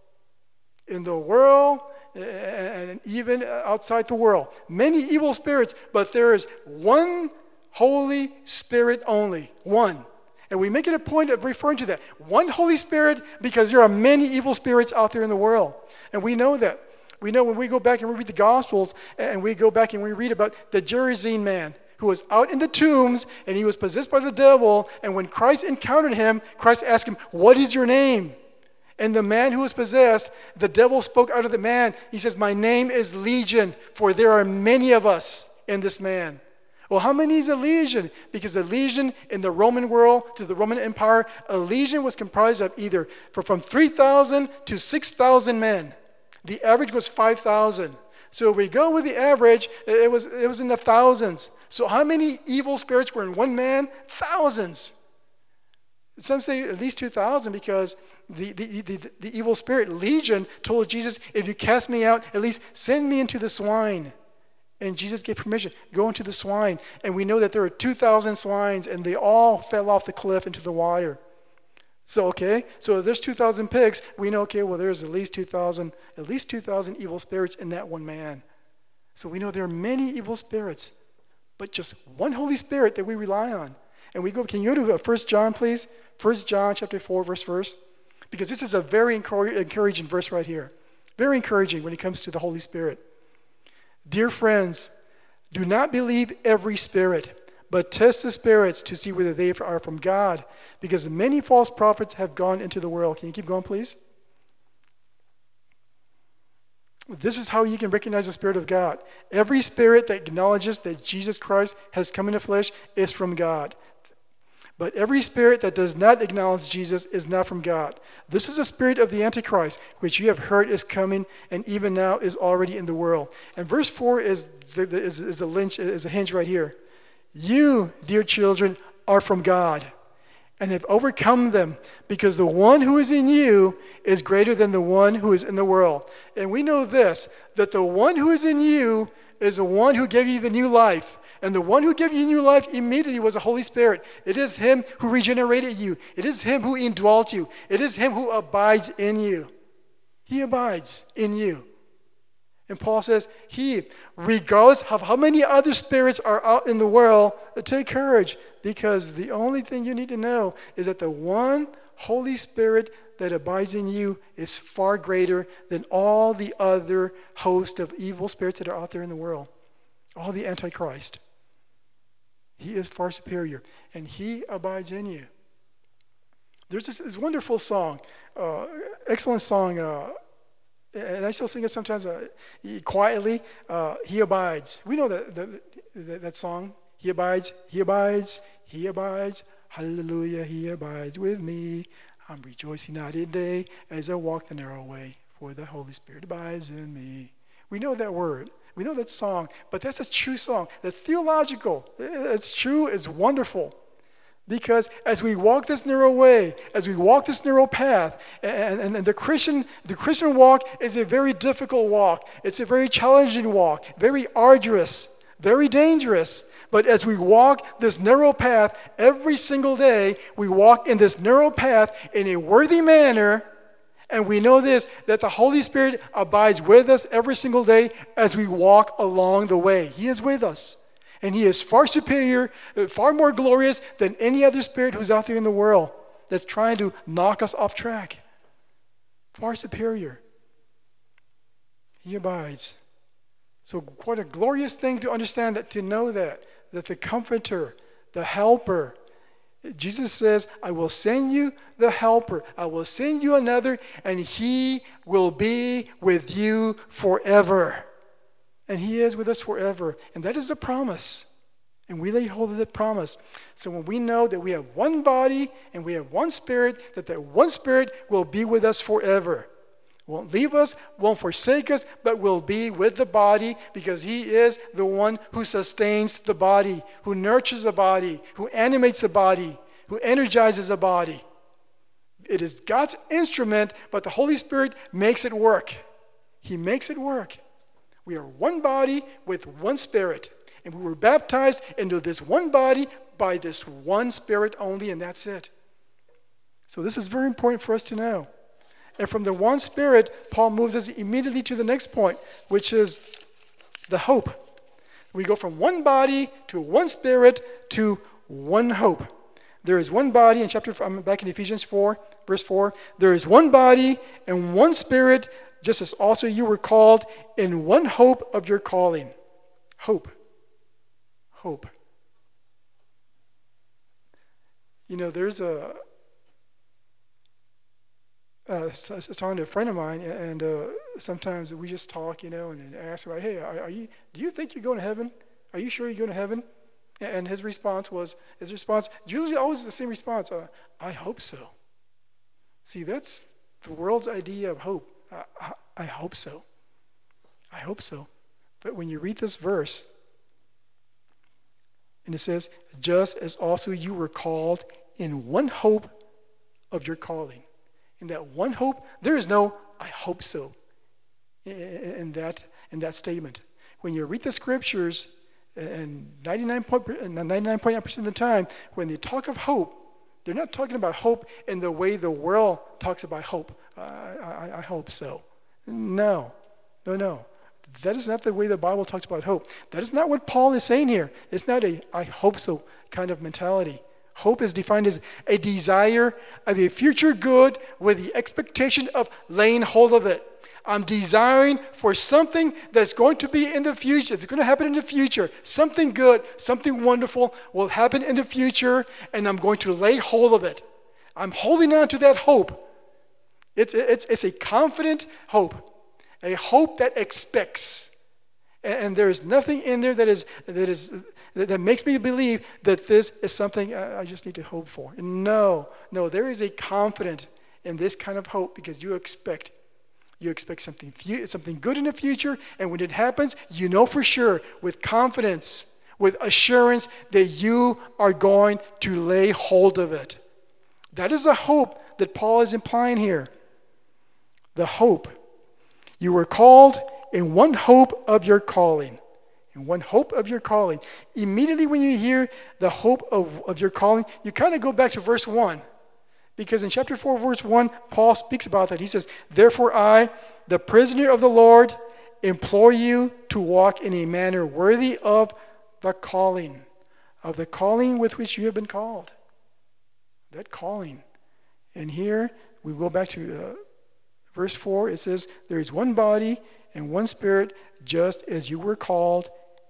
In the world, and even outside the world. Many evil spirits, but there is one Holy Spirit only. One. And we make it a point of referring to that. One Holy Spirit, because there are many evil spirits out there in the world. And we know that. We know when we go back and we read the Gospels, and we go back and we read about the Gerasene man who was out in the tombs, and he was possessed by the devil. And when Christ encountered him, Christ asked him, "What is your name?" And the man who was possessed, the devil spoke out of the man. He says, "My name is Legion, for there are many of us in this man." Well, how many is a legion? Because a legion in the Roman world, to the Roman Empire, a legion was comprised of either from three thousand to six thousand men. The average was five thousand. So if we go with the average, it was, it was in the thousands. So how many evil spirits were in one man? Thousands. Some say at least two thousand, because the, the, the, the evil spirit, Legion, told Jesus, "If you cast me out, at least send me into the swine." And Jesus gave permission, go into the swine. And we know that there were two thousand swines, and they all fell off the cliff into the water. So, okay, so if there's two thousand pigs, we know, okay, well, there's at least two thousand, at least two thousand evil spirits in that one man. So we know there are many evil spirits, but just one Holy Spirit that we rely on. And we go, can you go to First John, please? First John chapter four, verse verse. Because this is a very encouraging verse right here. Very encouraging when it comes to the Holy Spirit. "Dear friends, do not believe every spirit, but test the spirits to see whether they are from God, because many false prophets have gone into the world." Can you keep going, please? This is how you can recognize the Spirit of God. Every spirit that acknowledges that Jesus Christ has come in the flesh is from God. But every spirit that does not acknowledge Jesus is not from God. This is the spirit of the Antichrist, which you have heard is coming, and even now is already in the world. And verse four is the, the, is, is a lynch, is a hinge right here. "You, dear children, are from God, and have overcome them, because the one who is in you is greater than the one who is in the world." And we know this, that the one who is in you is the one who gave you the new life. And the one who gave you new life immediately was the Holy Spirit. It is him who regenerated you. It is him who indwelt you. It is him who abides in you. He abides in you. And Paul says, he, regardless of how many other spirits are out in the world, take courage, because the only thing you need to know is that the one Holy Spirit that abides in you is far greater than all the other host of evil spirits that are out there in the world. all the Antichrist. He is far superior, and he abides in you. There's this, this wonderful song, uh, excellent song, uh, and I still sing it sometimes uh, quietly. Uh, he abides. We know that, that that that song. He abides. He abides. He abides. Hallelujah. He abides with me. I'm rejoicing night and day as I walk the narrow way, for the Holy Spirit abides in me. We know that word. We know that song, but that's a true song. That's theological. It's true. It's wonderful. Because as we walk this narrow way, as we walk this narrow path, and, and, and the Christian the Christian walk is a very difficult walk. It's a very challenging walk, very arduous, very dangerous. But as we walk this narrow path every single day, we walk in this narrow path in a worthy manner, and we know this, that the Holy Spirit abides with us every single day as we walk along the way. He is with us. And he is far superior, far more glorious than any other spirit who's out there in the world that's trying to knock us off track. Far superior. He abides. So what a glorious thing to understand that, to know that, that the Comforter, the Helper, Jesus says, I will send you the Helper. I will send you another, and he will be with you forever. And he is with us forever. And that is a promise. And we lay hold of that promise. So when we know that we have one body and we have one spirit, that that one spirit will be with us forever. Won't leave us, won't forsake us, but will be with the body, because he is the one who sustains the body, who nurtures the body, who animates the body, who energizes the body. It is God's instrument, but the Holy Spirit makes it work. He makes it work. We are one body with one spirit. And we were baptized into this one body by this one spirit only, and that's it. So this is very important for us to know. And from the one spirit, Paul moves us immediately to the next point, which is the hope. We go from one body to one spirit to one hope. There is one body in chapter, I'm back in Ephesians four, verse four. There is one body and one spirit, just as also you were called in one hope of your calling. Hope. Hope. You know, there's a, uh, I was talking to a friend of mine, and uh, sometimes we just talk, you know, and, and ask him, hey, are, are you, do you think you're going to heaven? Are you sure you're going to heaven? And his response was, his response, usually always the same response, uh, I hope so. See, that's the world's idea of hope. I, I, I hope so. I hope so. But when you read this verse, and it says, just as also you were called in one hope of your calling. In that one hope, there is no, I hope so, in that, in that statement. When you read the scriptures, and ninety-nine point nine percent of the time, when they talk of hope, they're not talking about hope in the way the world talks about hope. I, I, I hope so. No, no, no. That is not the way the Bible talks about hope. That is not what Paul is saying here. It's not a I hope so kind of mentality. Hope is defined as a desire of a future good with the expectation of laying hold of it. I'm desiring for something that's going to be in the future. It's going to happen in the future. Something good, something wonderful will happen in the future, and I'm going to lay hold of it. I'm holding on to that hope. It's, it's, it's a confident hope, a hope that expects. And, and there is nothing in there that is that is that, that makes me believe that this is something I, I just need to hope for. No, no, there is a confidence in this kind of hope because you expect. You expect something something good in the future, and when it happens, you know for sure, with confidence, with assurance, that you are going to lay hold of it. That is a hope that Paul is implying here. The hope. You were called in one hope of your calling. In one hope of your calling. Immediately when you hear the hope of, of your calling, you kind of go back to verse one. Because in chapter four, verse one, Paul speaks about that. He says, therefore I, the prisoner of the Lord, implore you to walk in a manner worthy of the calling, of the calling with which you have been called. That calling. And here, we go back to uh, verse four. It says, there is one body and one spirit, just as you were called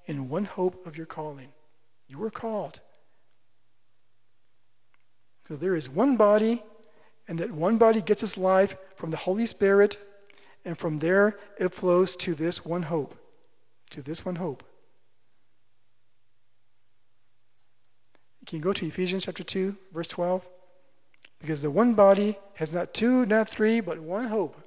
in one hope of your calling. You were called. So there is one body, and that one body gets its life from the Holy Spirit, and from there it flows to this one hope. To this one hope. Can you go to Ephesians chapter two, verse twelve? Because the one body has not two, not three, but one hope.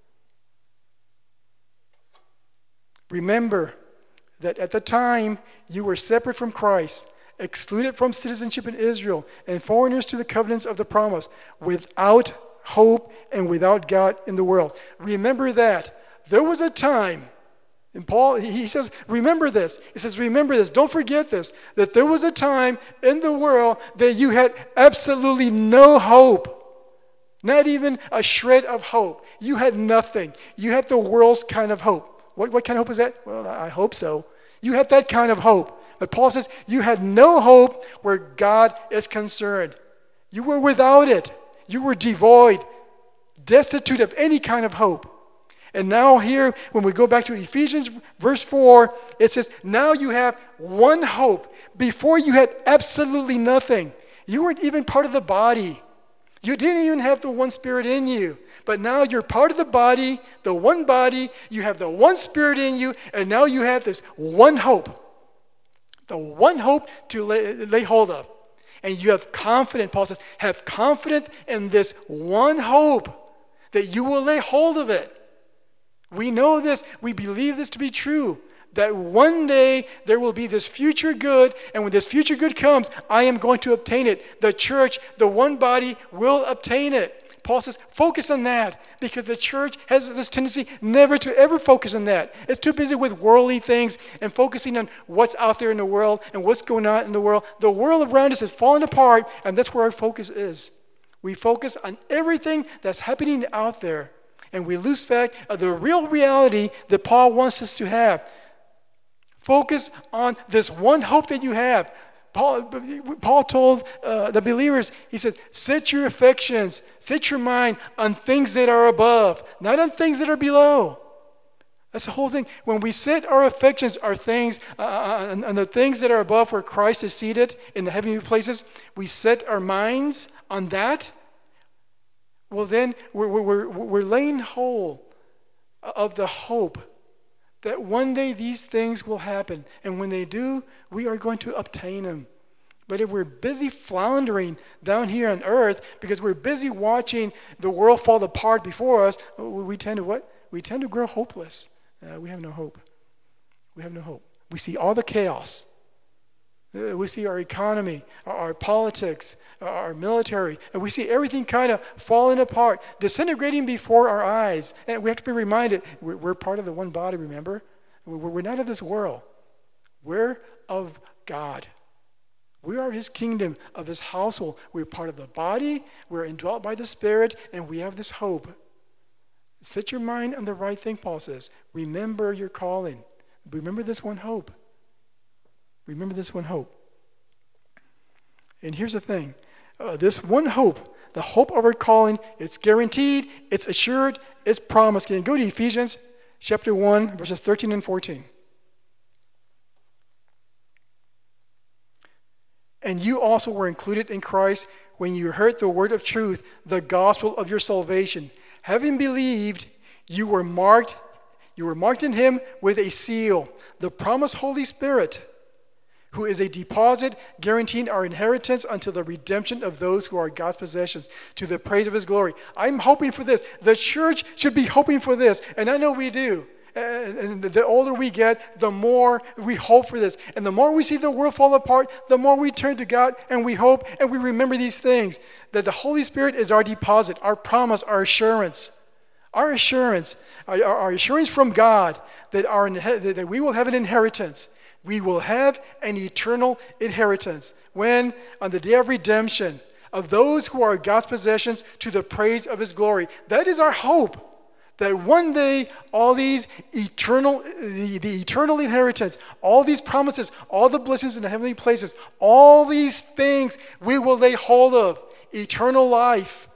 Remember that at the time you were separate from Christ, excluded from citizenship in Israel, and foreigners to the covenants of the promise, without hope and without God in the world. Remember that. There was a time, and Paul, he says, remember this. He says, remember this. Don't forget this. That there was a time in the world that you had absolutely no hope. Not even a shred of hope. You had nothing. You had the world's kind of hope. What, what kind of hope is that? Well, I hope so. You had that kind of hope. But Paul says you had no hope where God is concerned. You were without it. You were devoid, destitute of any kind of hope. And now here, when we go back to Ephesians verse four, it says, now you have one hope. Before you had absolutely nothing. You weren't even part of the body. You didn't even have the one Spirit in you. But now you're part of the body, the one body. You have the one Spirit in you. And now you have this one hope. The one hope to lay, lay hold of. And you have confidence, Paul says, have confidence in this one hope that you will lay hold of it. We know this, we believe this to be true, that one day there will be this future good, and when this future good comes, I am going to obtain it. The church, the one body, will obtain it. Paul says, focus on that, because the church has this tendency never to ever focus on that. It's too busy with worldly things and focusing on what's out there in the world and what's going on in the world. The world around us is falling apart, and that's where our focus is. We focus on everything that's happening out there. And we lose sight of the real reality that Paul wants us to have. Focus on this one hope that you have. Paul, Paul told uh, the believers, he says, set your affections, set your mind on things that are above, not on things that are below. That's the whole thing. When we set our affections, our things, uh, on, on the things that are above where Christ is seated in the heavenly places, we set our minds on that. Well, then we're, we're, we're laying hold of the hope that one day these things will happen. And when they do, we are going to obtain them. But if we're busy floundering down here on earth because we're busy watching the world fall apart before us, we tend to what? We tend to grow hopeless. Uh, we have no hope. We have no hope. We see all the chaos. We see our economy, our politics, our military, and we see everything kind of falling apart, disintegrating before our eyes. And we have to be reminded, we're, we're part of the one body, remember? We're, we're not of this world. We're of God. We are his kingdom, of his household. We're part of the body, we're indwelt by the Spirit, and we have this hope. Set your mind on the right thing, Paul says. Remember your calling. Remember this one hope. Remember this one hope. And here's the thing. Uh, this one hope, the hope of our calling, it's guaranteed, it's assured, it's promised. Can you go to Ephesians chapter one, verses thirteen and fourteen? And you also were included in Christ when you heard the word of truth, the gospel of your salvation. Having believed, you were marked, you were marked in him with a seal, the promised Holy Spirit, who is a deposit guaranteeing our inheritance until the redemption of those who are God's possessions, to the praise of his glory. I'm hoping for this. The church should be hoping for this, and I know we do. And the older we get, the more we hope for this. And the more we see the world fall apart, the more we turn to God and we hope and we remember these things. That the Holy Spirit is our deposit, our promise, our assurance. Our assurance, our, our assurance from God that, our, that we will have an inheritance. We will have an eternal inheritance when, on the day of redemption, of those who are God's possessions, to the praise of his glory. That is our hope. That one day, all these eternal, the, the eternal inheritance, all these promises, all the blessings in the heavenly places, all these things we will lay hold of. Eternal life.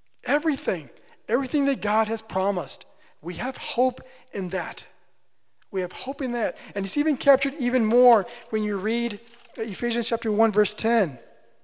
Everything. Everything that God has promised. We have hope in that. We have hope in that. And it's even captured even more when you read Ephesians chapter one, verse ten.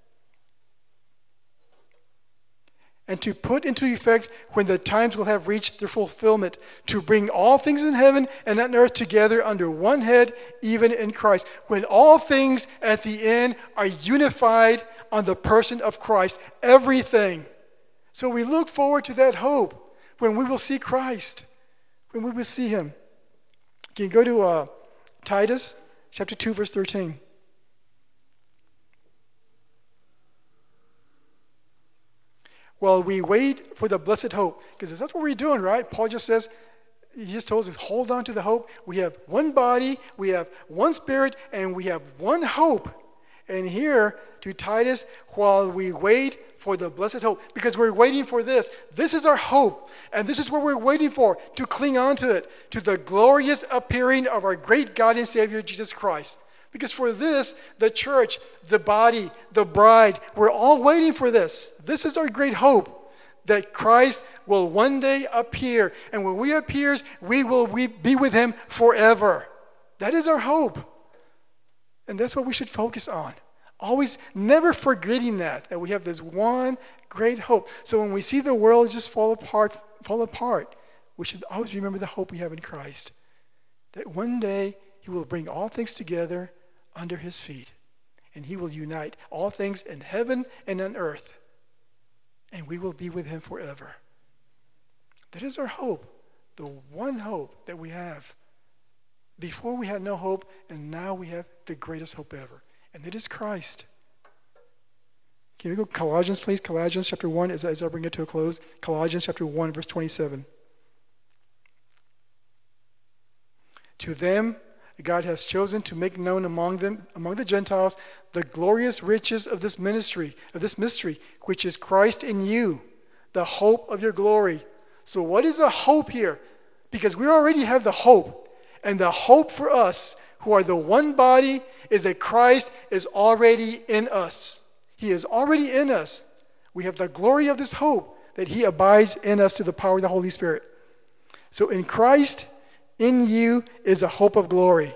And to put into effect when the times will have reached their fulfillment, to bring all things in heaven and on earth together under one head, even in Christ. When all things at the end are unified on the person of Christ, everything. So we look forward to that hope when we will see Christ, when we will see him. Can you go to uh, Titus chapter two, verse thirteen? While we wait for the blessed hope, because that's what we're doing, right? Paul just says, he just told us, hold on to the hope. We have one body, we have one spirit, and we have one hope. And here to Titus, while we wait for the blessed hope, because we're waiting for this. This is our hope, and this is what we're waiting for, to cling on to it, to the glorious appearing of our great God and Savior, Jesus Christ. Because for this, the church, the body, the bride, we're all waiting for this. This is our great hope, that Christ will one day appear. And when he appears, we will we be with him forever. That is our hope. And that's what we should focus on. Always never forgetting that, that we have this one great hope. So when we see the world just fall apart, fall apart, we should always remember the hope we have in Christ. That one day he will bring all things together under his feet. And he will unite all things in heaven and on earth. And we will be with him forever. That is our hope. The one hope that we have. Before we had no hope, and now we have the greatest hope ever. And it is Christ. Can we go Colossians, please? Colossians chapter one, as, as I bring it to a close. Colossians chapter one, verse twenty-seven. To them God has chosen to make known among them, among the Gentiles, the glorious riches of this ministry, of this mystery, which is Christ in you, the hope of your glory. So what is the hope here? Because we already have the hope. And the hope for us, who are the one body, is that Christ is already in us. He is already in us. We have the glory of this hope, that he abides in us to the power of the Holy Spirit. So in Christ, in you is a hope of glory.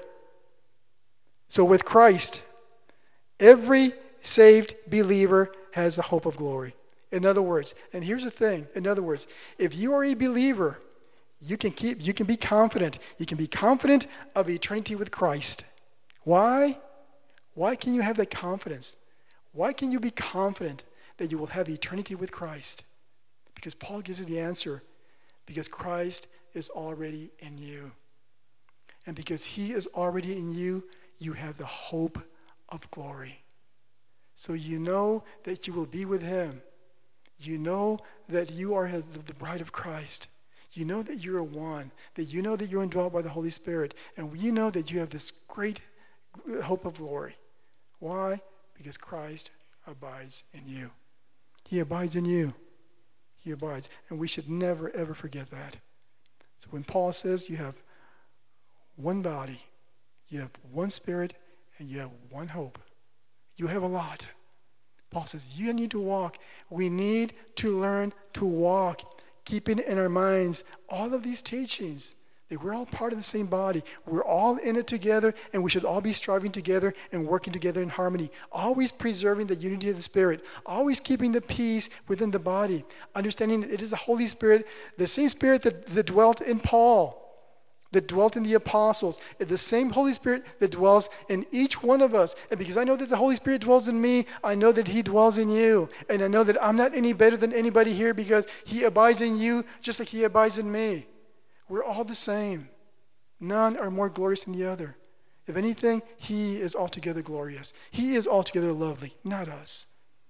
So with Christ, every saved believer has the hope of glory. In other words, and here's the thing, in other words, if you are a believer, you can keep, you can be confident. You can be confident of eternity with Christ. Why? Why can you have that confidence? Why can you be confident that you will have eternity with Christ? Because Paul gives you the answer. Because Christ is already in you. And because he is already in you, you have the hope of glory. So you know that you will be with him. You know that you are the bride of Christ. You know that you're one. That you know that you're indwelt by the Holy Spirit. And you know that you have this great hope of glory. Why? Because Christ abides in you. He abides in you. He abides. And we should never, ever forget that. So when Paul says you have one body, you have one spirit, and you have one hope, you have a lot. Paul says you need to walk. We need to learn to walk, keeping in our minds all of these teachings. That we're all part of the same body. We're all in it together, and we should all be striving together and working together in harmony. Always preserving the unity of the Spirit. Always keeping the peace within the body. Understanding that it is the Holy Spirit, the same Spirit that, that dwelt in Paul, that dwelt in the apostles. It's the same Holy Spirit that dwells in each one of us. And because I know that the Holy Spirit dwells in me, I know that he dwells in you. And I know that I'm not any better than anybody here because he abides in you just like he abides in me. We're all the same. None are more glorious than the other. If anything, he is altogether glorious. He is altogether lovely, not us.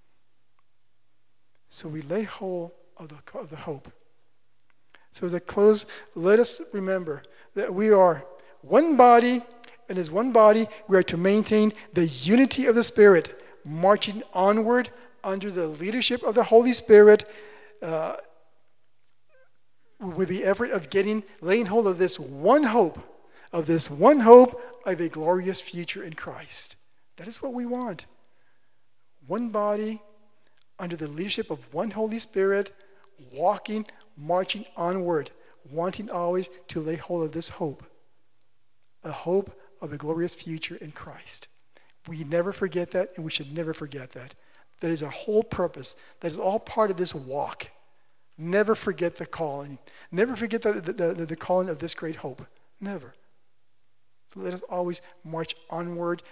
So we lay hold of the, of the hope. So as I close, let us remember that we are one body, and as one body, we are to maintain the unity of the Spirit, marching onward under the leadership of the Holy Spirit, uh, with the effort of getting, laying hold of this one hope, of this one hope of a glorious future in Christ. That is what we want. One body, under the leadership of one Holy Spirit, walking, marching onward, wanting always to lay hold of this hope. a hope of a glorious future in Christ. We never forget that, and we should never forget that. That is our whole purpose. That is all part of this walk. Never forget the calling. Never forget the, the, the, the calling of this great hope. Never. So let us always march onward